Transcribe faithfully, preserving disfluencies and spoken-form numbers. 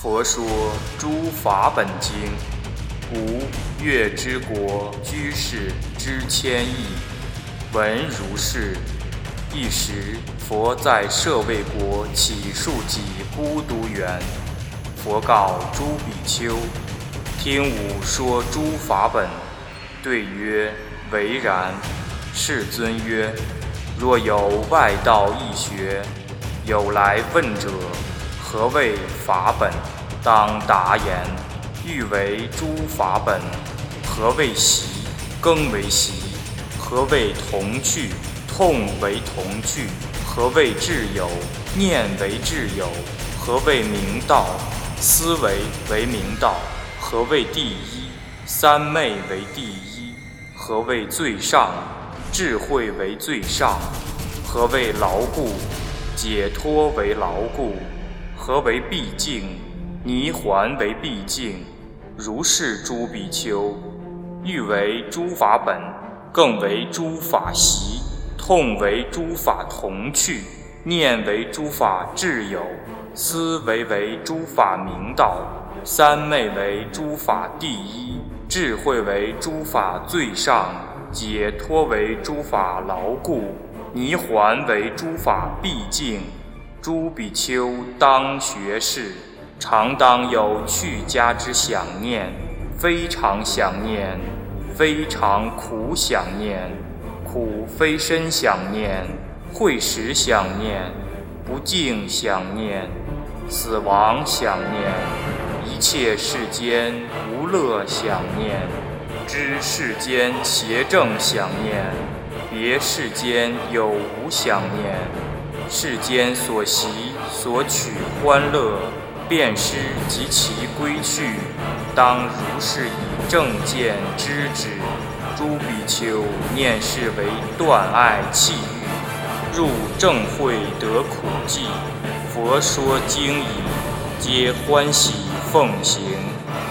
佛说诸法本经，无月之国居士之千亿，闻如是。一时，佛在舍卫国起树己孤独园，佛告诸比丘：听吾说诸法本。对曰：唯然。世尊曰：若有外道义学，有来问者，何谓法本？当答言：欲为诸法本。何谓习？更为习。何谓同趣？痛为同趣。何谓智有？念为智有。何谓明道？思维为明道。何谓第一？三昧为第一。何谓最上？智慧为最上。何谓牢固？解脱为牢固。何为毕竟？泥环为毕竟。如是诸比丘，欲为诸法本，更为诸法习，痛为诸法同趣，念为诸法智有，思维为诸法明道，三昧为诸法第一，智慧为诸法最上，解脱为诸法牢固，泥环为诸法毕竟。诸比丘当学是，常当有去家之想念，非常想念，非常苦想念，苦非身想念，会时想念，不净想念，死亡想念，一切世间无乐想念，知世间邪正想念，别世间有无想念，世间所习所取欢乐，便失及其归去，当如是以正见知之。诸比丘念是为断爱弃欲，入正会得苦际。佛说经已，皆欢喜奉行。